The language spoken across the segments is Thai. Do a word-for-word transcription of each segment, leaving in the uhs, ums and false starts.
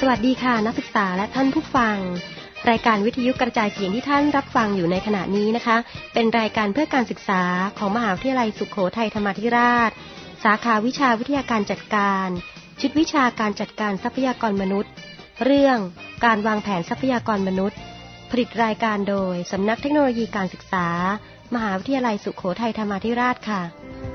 วัสดีค่ะนักศึกษาและท่านผู้ฟังรายการวิทยุกระจายเสียงที่ท่านรับฟังอยู่ในขณะนี้นะคะเป็นรายการเพื่อการศึกษาของมหาวิทยาลัยสุโขทัยธรรมาธิราชสาขาวิชาวิทยาการจัดการชุดวิชาการจัดการทรัพยากรมนุษย์เรื่องการวางแผนทรัพยากรมนุษย์ผลิตรายการโดยสำนักเทคโนโลยีการศึกษามหาวิทยาลัยสุโขทัยธรรมาธิราชค่ะ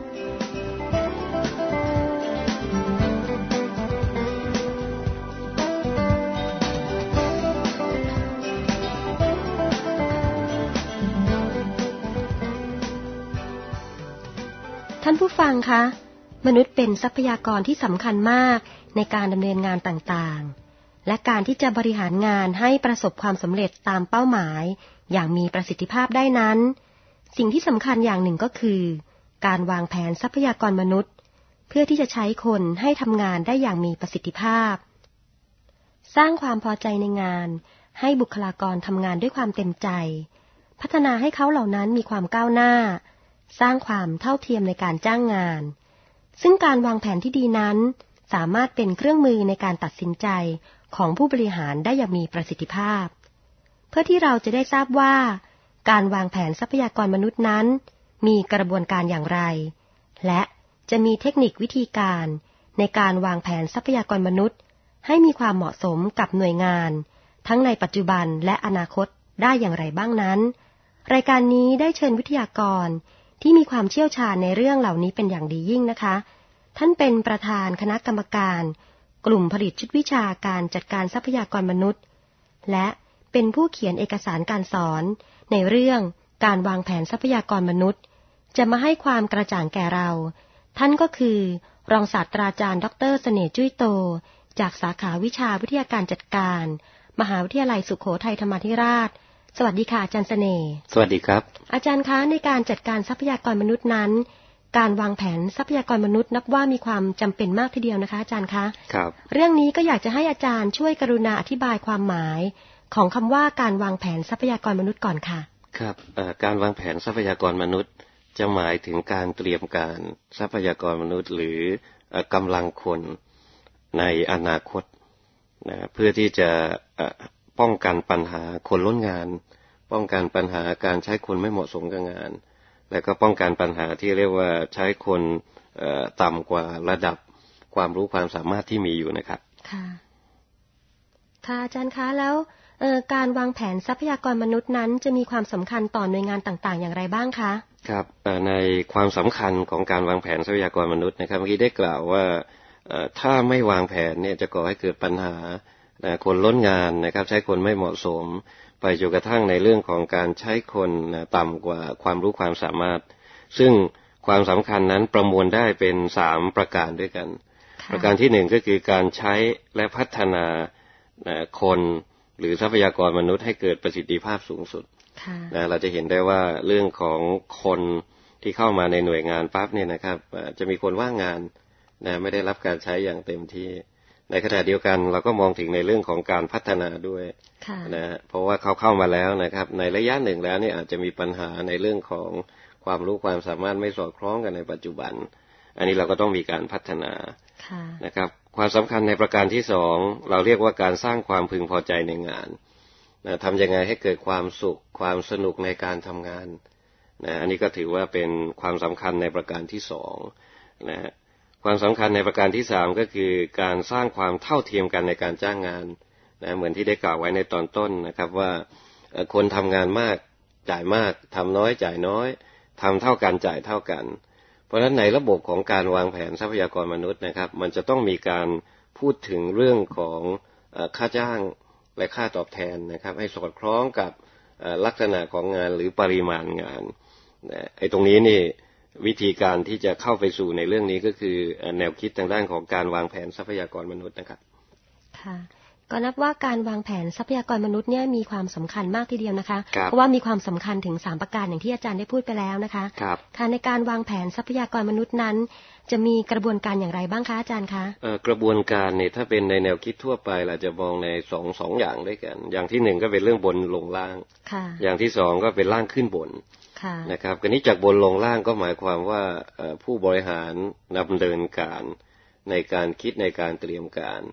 ท่านผู้ฟังคะมนุษย์เป็นทรัพยากรที่สำคัญมากในการดำเนินงานต่างๆและการที่จะบริหารงานให้ประสบความสำเร็จตามเป้าหมายอย่างมีประสิทธิภาพได้นั้นสิ่งที่สำคัญอย่างหนึ่งก็คือการวางแผนทรัพยากรมนุษย์เพื่อที่จะใช้คนให้ทำงานได้อย่างมีประสิทธิภาพสร้างความพอใจในงานให้บุคลากรทำงานด้วยความเต็มใจพัฒนาให้เขาเหล่านั้นมีความก้าวหน้าสร้างความเท่าเทียมในการจ้างงานซึ่งการวางแผนที่ดีนั้นสามารถเป็นเครื่องมือในการตัดสินใจของผู้บริหารได้อย่างมีประสิทธิภาพเพื่อที่เราจะได้ทราบว่าการวางแผนทรัพยากรมนุษย์นั้นมีกระบวนการอย่างไรและจะมีเทคนิควิธีการในการวางแผนทรัพยากรมนุษย์ให้มีความเหมาะสมกับหน่วยงานทั้งในปัจจุบันและอนาคตได้อย่างไรบ้างนั้นรายการนี้ได้เชิญวิทยากรที่มีความเชี่ยวชาญในเรื่องเหล่านี้เป็นอย่างดียิ่งนะคะท่านเป็นประธานคณะกรรมการกลุ่มผลิตชุดวิชาการจัดการทรัพยากรมนุษย์และเป็นผู้เขียนเอกสารการสอนในเรื่องการวางแผนทรัพยากรมนุษย์จะมาให้ความกระจ่างแก่เราท่านก็คือรองศาสตราจารย์ดร.เสน่ห์จุ้ยโตจากสาขาวิชาวิทยาการจัดการมหาวิทยาลัยสุโขทัยธรรมาธิราชสวัสดีค่ะอาจารย์เสน่ห์สวัสดีครับอาจารย์คะในการจัดการทรัพยากรมนุษย์นั้นการวางแผนทรัพยากรมนุษย์นับว่ามีความจำเป็นมากทีเดียวนะคะอาจารย์คะครับเรื่องนี้ก็อยากจะให้อาจารย์ช่วยกรุณาอธิบายความหมายของคำว่าการวางแผนทรัพยากรมนุษย์ก่อนค่ะครับการวางแผนทรัพยากรมนุษย์จะหมายถึงการเตรียมการทรัพยากรมนุษย์หรือกำลังคนในอนาคตนะเพื่อที่จะป้องกันปัญหาคนล้นงานป้องกันปัญหาการใช้คนไม่เหมาะสมกับงานและก็ป้องกันปัญหาที่เรียกว่าใช้คนต่ำกว่าระดับความรู้ความสามารถที่มีอยู่นะครับค่ะค่ะอาจารย์คะแล้วการวางแผนทรัพยากรมนุษย์นั้นจะมีความสำคัญต่อหน่วยงานต่างๆอย่างไรบ้างคะครับในความสำคัญของการวางแผนทรัพยากรมนุษย์นะครับเมื่อกี้ได้กล่าวว่าถ้าไม่วางแผนเนี่ยจะก่อให้เกิดปัญหาคนล้นงานนะครับใช้คนไม่เหมาะสมไปจนกระทั่งในเรื่องของการใช้คนต่ำกว่าความรู้ความสามารถซึ่งความสำคัญนั้นประมวลได้เป็นสามประการด้วยกันประการที่หนึ่งก็คือการใช้และพัฒนาคนหรือทรัพยากรมนุษย์ให้เกิดประสิทธิภาพสูงสุดนะเราจะเห็นได้ว่าเรื่องของคนที่เข้ามาในหน่วยงานปั๊บเนี่ยนะครับจะมีคนว่างงานนะไม่ได้รับการใช้อย่างเต็มที่ในขณะเดียวกันเราก็มองถึงในเรื่องของการพัฒนาด้วยนะเพราะว่าเขาเข้ามาแล้วนะครับในระยะหนึ่งแล้วเนี่ยอาจจะมีปัญหาในเรื่องของความรู้ความสามารถไม่สอดคล้องกันในปัจจุบันอันนี้เราก็ต้องมีการพัฒนานะครับความสำคัญในประการที่สองเราเรียกว่าการสร้างความพึงพอใจในงานนะทำยังไงให้เกิดความสุขความสนุกในการทำงานนะอันนี้ก็ถือว่าเป็นความสำคัญในประการที่สองนะฮะความสำคัญในประการที่สามก็คือการสร้างความเท่าเทียมกันในการจ้างงานนะเหมือนที่ได้กล่าวไว้ในตอนต้นนะครับว่าคนทำงานมากจ่ายมากทำน้อยจ่ายน้อยทำเท่ากันจ่ายเท่ากันเพราะฉะนั้นในระบบของการวางแผนทรัพยากรมนุษย์นะครับมันจะต้องมีการพูดถึงเรื่องของค่าจ้างและค่าตอบแทนนะครับให้สอดคล้องกับลักษณะของงานหรือปริมาณงานไอ้ตรงนี้นี่วิธีการที่จะเข้าไปสู่ในเรื่องนี้ก็คือแนวคิดทางด้านของการวางแผนทรัพยากรมนุษย์นะครับค่ะก็นับว่าการวางแผนทรัพยากรมนุษย์เนี่ยมีความสำคัญมากทีเดียวนะคะเพราะว่ามีความสำคัญถึงสามประการอย่างที่อาจารย์ได้พูดไปแล้วนะคะค่ะในการวางแผนทรัพยากรมนุษย์นั้นจะมีกระบวนการอย่างไรบ้างคะอาจารย์คะกระบวนการเนี่ยถ้าเป็นในแนวคิดทั่วไปเราจะมองในสองสองอย่างด้วยกันอย่างที่หนึ่งก็เป็นเรื่องบนลงล่างอย่างที่สองก็เป็นล่างขึ้นบนนะครับกันนี้จากบนลงล่างก็หมายความว่าผู้บริหารดำเนินการในการคิดในการเตรียมการ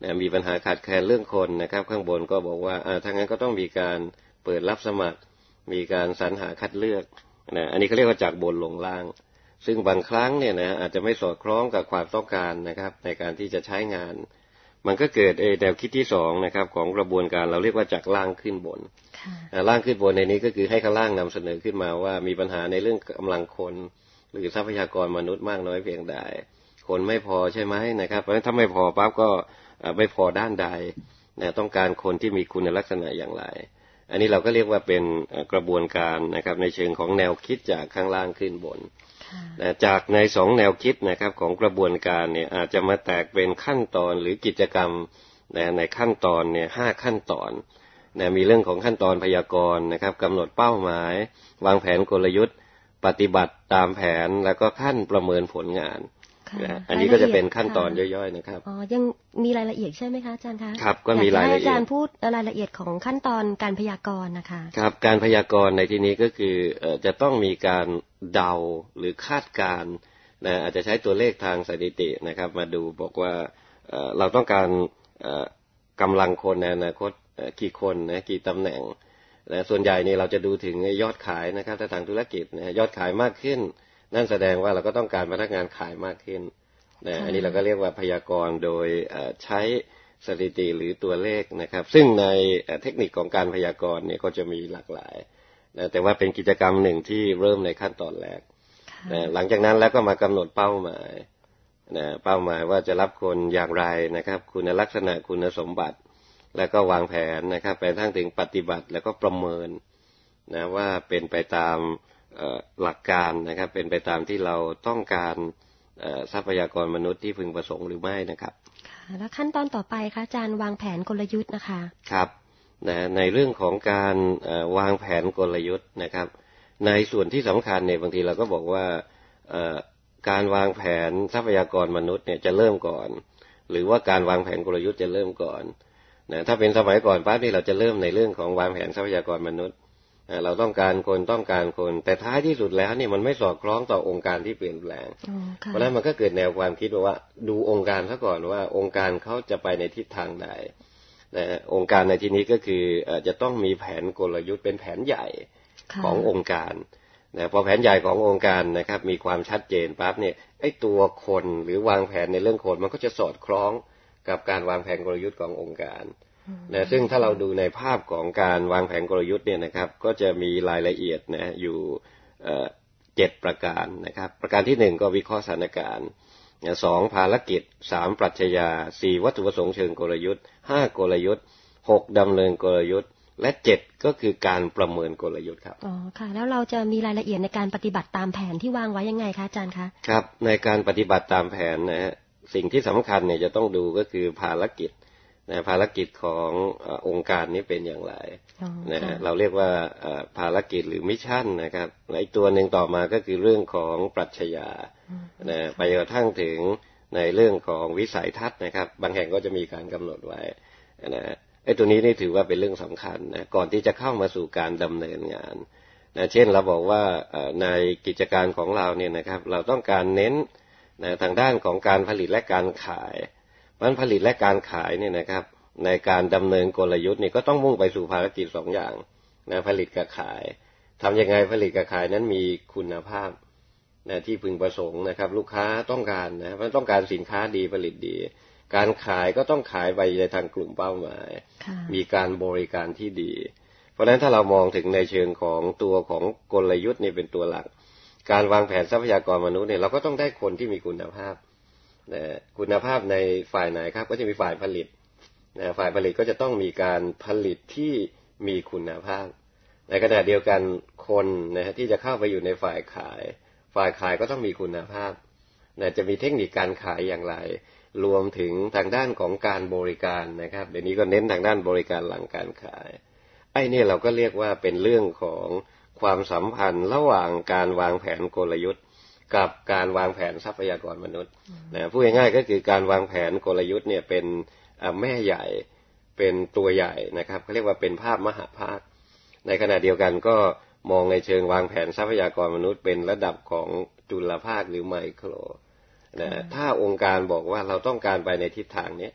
นะมีปัญหาขาดแคลนเรื่องคนนะครับข้างบนก็บอกว่าถ้างั้นก็ต้องมีการเปิดรับสมัครมีการสรรหาคัดเลือกนะอันนี้เขาเรียกว่าจากบนลงล่างซึ่งบางครั้งเนี่ยนะอาจจะไม่สอดคล้องกับความต้องการนะครับในการที่จะใช้งานมันก็เกิดแนวคิดที่สองนะครับของกระบวนการเราเรียกว่าจากล่างขึ้นบนล่างขึ้นบนในนี้ก็คือให้ข้างล่างนำเสนอขึ้นมาว่ามีปัญหาในเรื่องกำลังคนหรือทรัพยากรมนุษย์มากน้อยเพียงใดคนไม่พอใช่ไหมนะครับเพราะฉะนั้นถ้าไม่พอปั๊บก็ไม่พอด้านใดนะต้องการคนที่มีคุณลักษณะอย่างไรอันนี้เราก็เรียกว่าเป็นกระบวนการนะครับในเชิงของแนวคิดจากข้างล่างขึ้นบนนะจากในสองแนวคิดนะครับของกระบวนการเนี่ยอาจจะมาแตกเป็นขั้นตอนหรือกิจกรรมนะในขั้นตอนเนี่ยห้าขั้นตอนนะมีเรื่องของขั้นตอนพยากรณ์นะครับกำหนดเป้าหมายวางแผนกลยุทธ์ปฏิบัติตามแผนแล้วก็ขั้นประเมินผลงานนะอันนี้ก็จะเป็นขั้นตอนย่อยๆนะครับอ๋อยังมีรายละเอียดใช่ไหมคะอาจารย์คะครับก็มีรายละเอียดอาจารย์พูดรายละเอียดของขั้นตอนการพยากรณ์นะคะครับการพยากรณ์ในที่นี้ก็คือจะต้องมีการเดาหรือคาดการณ์นะอาจจะใช้ตัวเลขทางสถิตินะครับมาดูบอกว่าเราต้องการกำลังคนในอนาคตกี่คนนะกี่ตำแหน่งนะส่วนใหญ่นี่เราจะดูถึงยอดขายนะครับถ้าทางธุรกิจนะยอดขายมากขึ้นนั่นแสดงว่าเราก็ต้องการพนักงานขายมากขึ้นนะอันนี้เราก็เรียกว่าพยากรณ์โดยใช้สถิติหรือตัวเลขนะครับซึ่งในเทคนิคของการพยากรณ์เนี่ยก็จะมีหลากหลายนะแต่ว่าเป็นกิจกรรมหนึ่งที่เริ่มในขั้นตอนแรกนะหลังจากนั้นแล้วก็มากำหนดเป้าหมายนะเป้าหมายว่าจะรับคนอย่างไรนะครับคุณลักษณะคุณสมบัติแล้วก็วางแผนนะครับไปทั้งถึงปฏิบัติแล้วก็ประเมินนะว่าเป็นไปตามหลักการนะครับเป็นไปตามที่เราต้องการทรัพยากรมนุษย์ที่พึงประสงค์หรือไม่นะครับแล้วขั้นตอนต่อไปคะอาจารย์วางแผนกลยุทธ์นะคะครับนะในเรื่องของการวางแผนกลยุทธ์นะครับในส่วนที่สำคัญเนี่ยบางทีเราก็บอกว่าการวางแผนทรัพยากรมนุษย์เนี่ยจะเริ่มก่อนหรือว่าการวางแผนกลยุทธ์จะเริ่มก่อนนะถ้าเป็นสมัยก่อนปั๊บนี่เราจะเริ่มในเรื่องของวางแผนทรัพยากรมนุษย์เราต้องการคนต้องการคนแต่ท้ายที่สุดแล้วนี่มันไม่สอดคล้องต่อองค์การที่เปลี่ยนแปลงเพราะฉะนั้นมันก็เกิดแนวความคิดว่าดูองค์การซะก่อนว่าองค์การเขาจะไปในทิศทางใดนะองค์การในที่นี้ก็คือจะต้องมีแผนกลยุทธ์เป็นแผนใหญ่ขององค์การนะพอแผนใหญ่ขององค์การนะครับมีความชัดเจนปั๊บเนี่ยไอ้ตัวคนหรือวางแผนในเรื่องคนมันก็จะสอดคล้องกับการวางแผนกลยุทธ์ขององค์การนะซึ่งถ้าเราดูในภาพของการวางแผนกลยุทธ์เนี่ยนะครับก็จะมีรายละเอียดนะอยู่เจ็ดประการนะครับประการที่หนึ่งก็วิเคราะห์สถานการณ์สองภารกิจสามปรัชญาสี่วัตถุประสงค์เชิงกลยุทธ์ห้ากลยุทธ์หกดำเนินกลยุทธ์และเจ็ดก็คือการประเมินกลยุทธ์ครับอ๋อค่ะแล้วเราจะมีรายละเอียดในการปฏิบัติตามแผนที่วางไว้ยังไงคะอาจารย์คะครับในการปฏิบัติตามแผนนะฮะสิ่งที่สำคัญเนี่ยจะต้องดูก็คือภารกิจนะภารกิจขององค์การนี้เป็นอย่างไรนะเราเรียกว่าภารกิจหรือมิชชั่นนะครับอีกตัวหนึ่งต่อมาก็คือเรื่องของปรัชญานะไปกระทั่งถึงในเรื่องของวิสัยทัศน์นะครับบางแห่งก็จะมีการกำหนดไว้นะไอ้ตัวนี้นี่ถือว่าเป็นเรื่องสำคัญนะก่อนที่จะเข้ามาสู่การดำเนินงานนะเช่นเราบอกว่าในกิจการของเราเนี่ยนะครับเราต้องการเน้นนะทางด้านของการผลิตและการขายมันผลิตและการขายเนี่ยนะครับในการดำเนินกลยุทธ์เนี่ยก็ต้องมุ่งไปสู่ภารกิจสองอย่างนะผลิตกับขายทำยังไงผลิตกับขายนั้นมีคุณภาพนะที่พึงประสงค์นะครับลูกค้าต้องการนะมันต้องการสินค้าดีผลิตดีการขายก็ต้องขายไปในทางกลุ่มเป้าหมายมีการบริการที่ดีเพราะฉะนั้นถ้าเรามองถึงในเชิงของตัวของกลยุทธ์นี่เป็นตัวหลักการวางแผนทรัพยากรมนุษย์เนี่ยเราก็ต้องได้คนที่มีคุณภาพนะคุณภาพในฝ่ายไหนครับก็จะมีฝ่ายผลิตนะฝ่ายผลิตก็จะต้องมีการผลิตที่มีคุณภาพในขณะเดียวกันคนนะฮะที่จะเข้าไปอยู่ในฝ่ายขายฝ่ายขายก็ต้องมีคุณภาพนะจะมีเทคนิคการขายอย่างไรรวมถึงทางด้านของการบริการนะครับเดี๋ยวนี้ก็เน้นทางด้านบริการหลังการขายไอ้นี่เราก็เรียกว่าเป็นเรื่องของความสัมพันธ์ระหว่างการวางแผนกลยุทธ์กับการวางแผนทรัพยากรมนุษย์นะพูดง่ายๆก็คือการวางแผนกลยุทธ์เนี่ยเป็นแม่ใหญ่เป็นตัวใหญ่นะครับเขาเรียกว่าเป็นภาพมหภาคในขณะเดียวกันก็มองในเชิงวางแผนทรัพยากรมนุษย์เป็นระดับของจุลภาคหรือไมโครนะถ้าองค์การบอกว่าเราต้องการไปในทิศทางนี้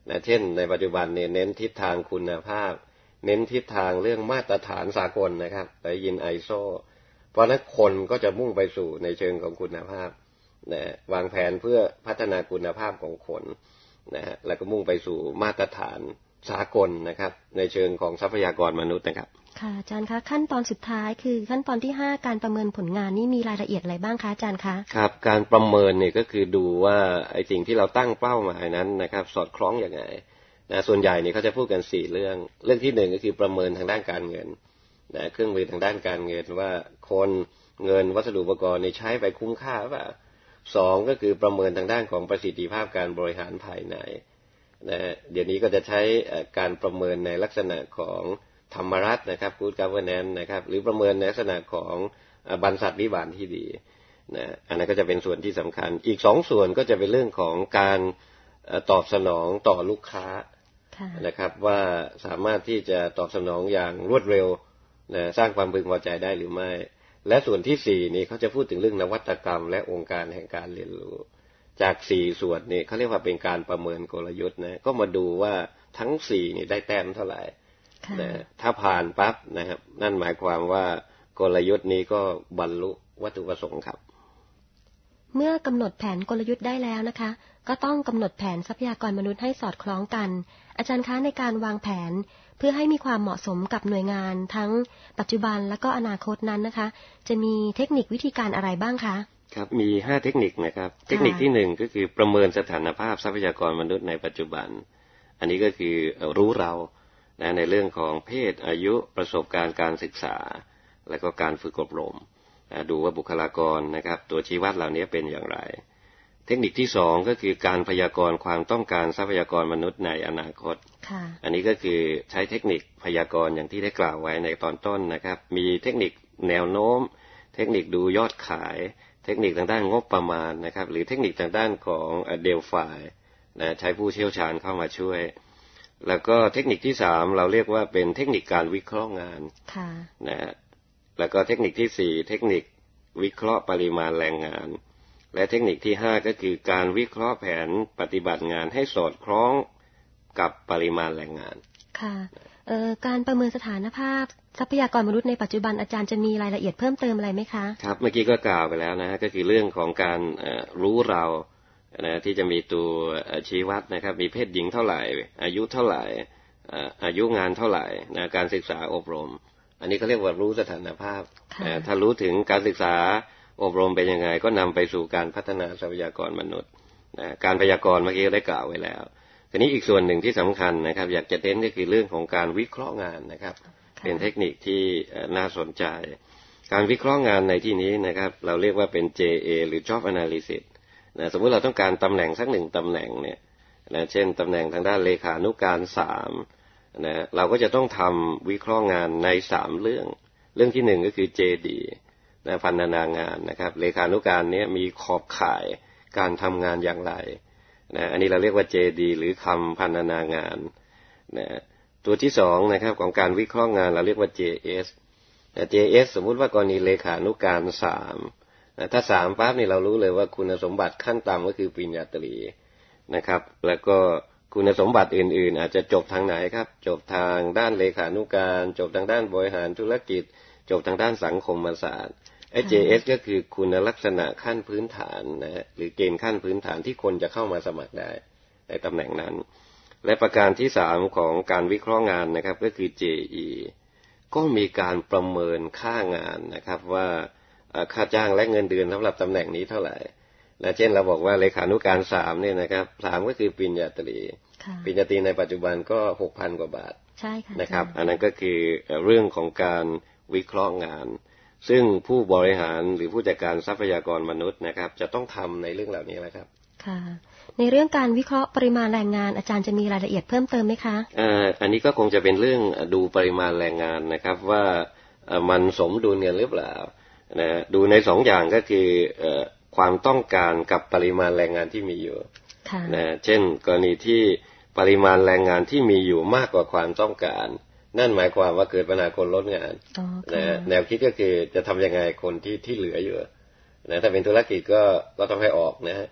นะเช่นในปัจจุบันเนี่ยเน้นทิศทางคุณภาพเน้นทิศทางเรื่องมาตรฐานสากลนะครับได้ยิน ไอ เอส โอ เพราะนั้นคนก็จะมุ่งไปสู่ในเชิงของคุณภาพนะวางแผนเพื่อพัฒนาคุณภาพของคนนะฮะแล้วก็มุ่งไปสู่มาตรฐานสากลนะครับในเชิงของทรัพยากรมนุษย์นะครับค่ะอาจารย์คะขั้นตอนสุดท้ายคือขั้นตอนที่ห้าการประเมินผลงานนี่มีรายละเอียดอะไรบ้างคะอาจารย์คะครับการประเมินเนี่ยก็คือดูว่าไอ้สิ่งที่เราตั้งเป้าหมายนั้นนะครับสอดคล้องอย่างไรนะส่วนใหญ่เนี่ยเขาจะพูดกันสี่เรื่องเรื่องที่หนึ่งก็คือประเมินทางด้านการเงินนะเครื่องมือทางด้านการเงินว่าคนเงินวัสดุอุปกรณ์นี่ใช้ไปคุ้มค่าหรือเปล่าสองก็คือประเมินทางด้านของประสิทธิภาพการบริหารภายในนะเดี๋ยวนี้ก็จะใช้การประเมินในลักษณะของธรรมรัฐนะครับ Good Governance นะครับหรือประเมินในลักษณะของบรรษัทวิบาลที่ดีนะอันนั้นก็จะเป็นส่วนที่สำคัญอีกสองส่วนก็จะเป็นเรื่องของการตอบสนองต่อลูกค้านะครับว่าสามารถที่จะตอบสนองอย่างรวดเร็วนะสร้างความพึงพอใจได้หรือไม่และส่วนที่สี่นี่เขาจะพูดถึงเรื่องนวัตกรรมและองค์การแห่งการเรียนรู้จากสี่ส่วนนี่เขาเรียกว่าเป็นการประเมินกลยุทธ์นะก็มาดูว่าทั้งสี่นี่ได้แต้มเท่าไหร่นะถ้าผ่านปั๊บนะครับนั่นหมายความว่ากลยุทธ์นี้ก็บรรลุวัตถุประสงค์ครับเมื่อกำหนดแผนกลยุทธ์ได้แล้วนะคะก็ต้องกำหนดแผนทรัพยากรมนุษย์ให้สอดคล้องกันอาจารย์คะในการวางแผนเพื่อให้มีความเหมาะสมกับหน่วยงานทั้งปัจจุบันและก็อนาคตนั้นนะคะจะมีเทคนิควิธีการอะไรบ้างคะครับมีห้าเทคนิคนะครับเทคนิคที่หนึ่งก็คือประเมินสถานภาพทรัพยากรมนุษย์ในปัจจุบันอันนี้ก็คือรู้เรานะในเรื่องของเพศอายุประสบการณ์การศึกษาและก็การฝึกอบรมดูว่าบุคลากรนะครับตัวชี้วัดเหล่านี้เป็นอย่างไรเทคนิคที่สองก็คือการพยากรณ์ความต้องการทรัพยากรมนุษย์ในอนาคตอันนี้ก็คือใช้เทคนิคพยากรณ์อย่างที่ได้กล่าวไว้ในตอนต้นนะครับมีเทคนิคแนวโน้มเทคนิคดูยอดขายเทคนิคทางด้านงบประมาณนะครับหรือเทคนิคทางด้านของเดลฟายนะใช้ผู้เชี่ยวชาญเข้ามาช่วยแล้วก็เทคนิคที่สามเราเรียกว่าเป็นเทคนิคการวิเคราะห์งานนะแล้วก็เทคนิคที่สี่เทคนิควิเคราะห์ปริมาณแรงงานและเทคนิคที่ห้าก็คือการวิเคราะห์แผนปฏิบัติงานให้สอดคล้องกับปริมาณแรงงานค่ะเอ่อการประเมินสถานภาพทรัพยากรมนุษย์ในปัจจุบันอาจารย์จะมีรายละเอียดเพิ่มเติมอะไรไหมคะครับเมื่อกี้ก็กล่าวไปแล้วนะก็คือเรื่องของการรู้เรานะที่จะมีตัวชี้วัดนะครับมีเพศหญิงเท่าไหร่อายุเท่าไหร่อายุงานเท่าไหร่นะการศึกษาอบรมอันนี้เขาเรียกว่ารู้สถานภาพถ้ารู้ถึงการศึกษาอบรมเป็นยังไงก็นำไปสู่การพัฒนาทรัพยากรมนุษย์นะการพยากรณ์เมื่อกี้ได้กล่าวไว้แล้วทีนี้อีกส่วนหนึ่งที่สำคัญนะครับอยากจะเน้นก็คือเรื่องของการวิเคราะห์งานนะครับเป็นเทคนิคที่น่าสนใจการวิเคราะห์งานในที่นี้นะครับเราเรียกว่าเป็น เจ เอ หรือ Job Analysis นะสมมติเราต้องการตำแหน่งสักหนึ่งตำแหน่งเนี่ยนะเช่นตำแหน่งทางด้านเลขานุการสามนะเราก็จะต้องทำวิเคราะห์งานในสามเรื่องเรื่องที่หนึ่งก็คือ เจ ดี นะพันนางานนะครับเลขานุการนี้มีขอบข่ายการทำงานอย่างไรนะอันนี้เราเรียกว่า เจ ดี หรือคำพันนางานนะตัวที่สองนะครับของการวิเคราะห์งานเราเรียกว่า เจ เอส นะ เจ เอส สมมุติว่ากรณีเลขานุการสามนะถ้าสามปั๊บนี่เรารู้เลยว่าคุณสมบัติขั้นต่ำก็คือปริญญาตรีนะครับแล้วก็คุณสมบัติอื่นๆอาจจะจบทางไหนครับจบทางด้านเลขานุการจบทางด้านบริหารธุรกิจจบทางด้านสังคมศาสตร์ไอ้ เจ เอส ก็คือคุณลักษณะขั้นพื้นฐานนะฮะหรือเกณฑ์ขั้นพื้นฐานที่คนจะเข้ามาสมัครได้ในตำแหน่งนั้นและประการที่สามของการวิเคราะห์งานนะครับก็คือ เจ อี ก็มีการประเมินค่างานนะครับว่าค่าจ้างและเงินเดือนสำหรับตำแหน่งนี้เท่าไหร่นะเช่นเราบอกว่าเลขานุการสามเนี่ยนะครับสามก็คือปริญญาตรีปริญญาตรีในปัจจุบันก็ หกพัน กว่าบาทใช่ค่ะนะครับอันนั้นก็คือเรื่องของการวิเคราะห์งานซึ่งผู้บริหารหรือผู้จัดการทรัพยากรมนุษย์นะครับจะต้องทำในเรื่องเหล่านี้แหละครับค่ะในเรื่องการวิเคราะห์ปริมาณแรงงานอาจารย์จะมีรายละเอียดเพิ่มเติมไหมคะอ่าอันนี้ก็คงจะเป็นเรื่องดูปริมาณแรงงานนะครับว่ามันสมดุลกันหรือเปล่านะดูในสองอย่างก็คือความต้องการกับปริมาณแรงงานที่มีอยู่นะเช่นกรณีที่ปริมาณแรงงานที่มีอยู่มากกว่าความต้องการนั่นหมายความว่าเกิดปัญหาคนลดงานนะแนวคิดก็คือจะทำยังไงคนที่ที่เหลืออยู่นะถ้าเป็นธุรกิจก็ก็ต้องให้ออกนะฮะ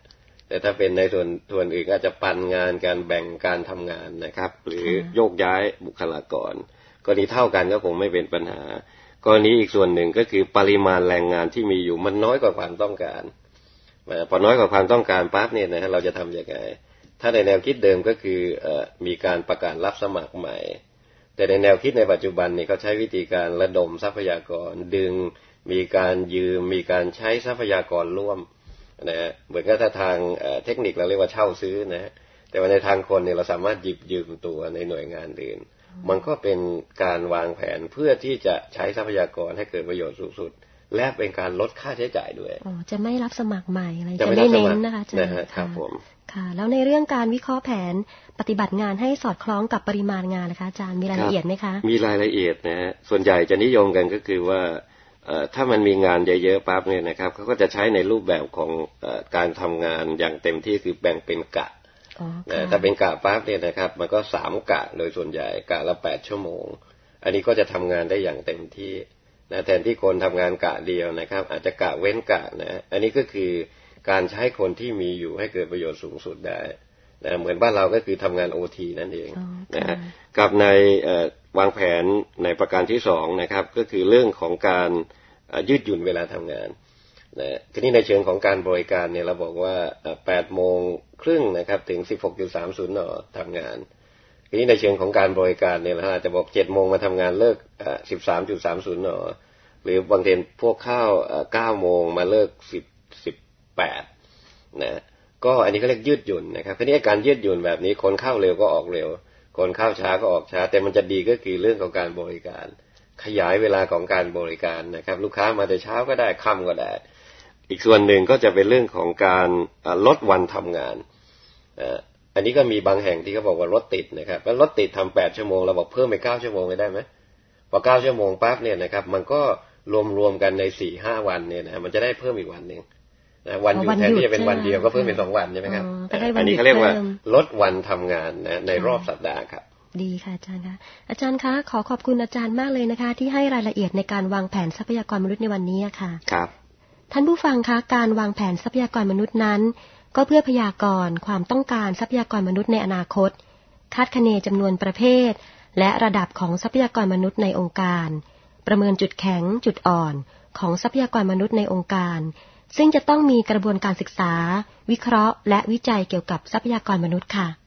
แต่ถ้าเป็นในส่วนส่วนอื่นก็จะปันงานการแบ่งการทำงานนะครับหรือโยกย้ายบุคลากรกรณีเท่ากันก็คงไม่เป็นปัญหากรณีอีกส่วนหนึ่งก็คือปริมาณแรงงานที่มีอยู่มันน้อยกว่าความต้องการพอน้อยกว่าความต้องการปั๊บเนี่ยนะเราจะทำยังไงถ้าในแนวคิดเดิมก็คือมีการประกาศรับสมัครใหม่แต่ในแนวคิดในปัจจุบันนี่เขาใช้วิธีการระดมทรัพยากรดึงมีการยืมมีการใช้ทรัพยากรร่วมนะฮะเหมือนกับถ้าทางเทคนิคเราเรียกว่าเช่าซื้อนะฮะแต่ว่าในทางคนเนี่ยเราสามารถหยิบยืมตัวในหน่วยงานอื่นมันก็เป็นการวางแผนเพื่อที่จะใช้ทรัพยากรให้เกิดประโยชน์สูงสุดและเป็นการลดค่าใช้จ่ายด้วยอ๋อจะไม่รับสมัครใหม่อะไรจะไม่เน้นนะคะอาจารย์ครับผมค่ะแล้วในเรื่องการวิเคราะห์แผนปฏิบัติงานให้สอดคล้องกับปริมาณงานนะคะอาจารย์มีรายละเอียดไหมคะมีรายละเอียดนะฮะส่วนใหญ่จะนิยมกันก็คือว่าถ้ามันมีงานเยอะๆปั๊บเนี่ยนะครับเขาก็จะใช้ในรูปแบบของการทำงานอย่างเต็มที่คือแบ่งเป็นกะถ้าเป็นกะปั๊บเนี่ยนะครับมันก็สามกะโดยส่วนใหญ่กะละแปดชั่วโมงอันนี้ก็จะทำงานได้อย่างเต็มที่นะแทนที่คนทำงานกะเดียวนะครับอาจจะกะเว้นกะนะอันนี้ก็คือการใช้คนที่มีอยู่ให้เกิดประโยชน์สูงสุดได้นะเหมือนบ้านเราก็คือทำงาน โอ ที นั่นเองนะกับในวางแผนในประการที่สองนะครับก็คือเรื่องของการยืดหยุ่นเวลาทำงานนะทีนี้ในเชิงของการบริการเนี่ยเราบอกว่าแปดโมงครึ่งนะครับถึง สิบหกจุดสามศูนย์ นทำงานทีนี้ในเชิงของการบริการเนี่ยเราอาจจะบอกเจ็ดโมงมาทำงานเลิก สิบสามจุดสามศูนย์ นหรือบางทีพวกเข้าเก้าโมงมาเลิกสิบ สิบแปดนะก็อันนี้ก็เรียกยืดหยุ่นนะครับทีนี้การยืดหยุ่นแบบนี้คนเข้าเร็วก็ออกเร็วคนเข้าช้าก็ออกช้าแต่มันจะดีก็คือเรื่องของการบริการขยายเวลาของการบริการนะครับลูกค้ามาแต่เช้าก็ได้ค่ำก็ได้อีกส่วนหนึ่งก็จะเป็นเรื่องของการลดวันทำงานอันนี้ก็มีบางแห่งที่เขาบอกว่ารถติดนะครับแล้วรถติดทำแปดชั่วโมงเราบอกเพิ่มไปเก้าชั่วโมงได้ไหมพอเก้าชั่วโมงปั๊บเนี่ยนะครับมันก็รวมๆกันใน สี่ห้า วันเนี่ยนะมันจะได้เพิ่มอีกวันนึงนะวันหยุดแทนที่จะเป็นวันเดียวก็เพิ่มเป็นสองวันใช่ไหมครับอันนี้เขาเรียกว่าลดวันทำงานนะในรอบสัปดาห์ครับดีค่ะอาจารย์คะอาจารย์คะขอขอบคุณอาจารย์มากเลยนะคะที่ให้รายละเอียดในการวางแผนทรัพยากรมนุษย์ในวันนี้ค่ะครับท่านผู้ฟังคะการวางแผนทรัพยากรมนุษย์นั้นก็เพื่อพยากรณ์ความต้องการทรัพยากรมนุษย์ในอนาคตคาดคะเนจำนวนประเภทและระดับของทรัพยากรมนุษย์ในองค์การประเมินจุดแข็งจุดอ่อนของทรัพยากรมนุษย์ในองค์การซึ่งจะต้องมีกระบวนการศึกษาวิเคราะห์และวิจัยเกี่ยวกับทรัพยากรมนุษย์ค่ะ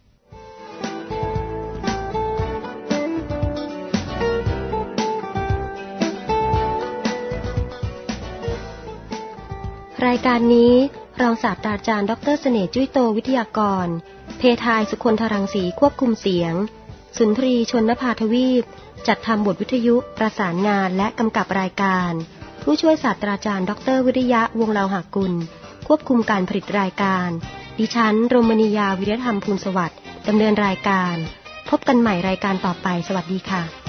รายการนี้รองศาสตราจารย์ดร.เสน่ห์จุ้ยโตวิทยากรเพทายสุคนธรังสีควบคุมเสียงสุนทรีชนนภาทวีปจัดทำบทวิทยุประสานงานและกำกับรายการผู้ช่วยศาสตราจารย์ดร.วิริยะวงศ์เลาหากุลควบคุมการผลิตรายการดิฉันรมณียาวิริยธรรมภูลสวัสดิ์ดำเนินรายการพบกันใหม่รายการต่อไปสวัสดีค่ะ